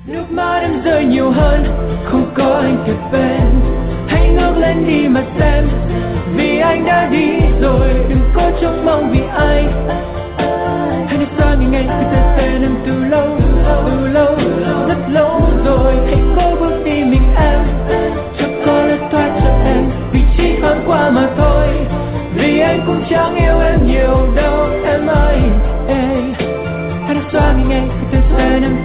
Nước mắt em rơi nhiều hơn, không có anh kề bên. Hãy ngước lên đi mà xem, vì anh đã đi rồi, đừng có trông mong vì ai. Hãy để xa ngày ngày cứ thấy tên em từ lâu, rất lâu rồi. Hãy cố bước đi mình em, cho có lối thoát cho em, vì chỉ thoáng qua mà thôi. Vì anh cũng chẳng yêu em nhiều đâu em ơi. Hãy để xa ngày ngày cứ thấy tên em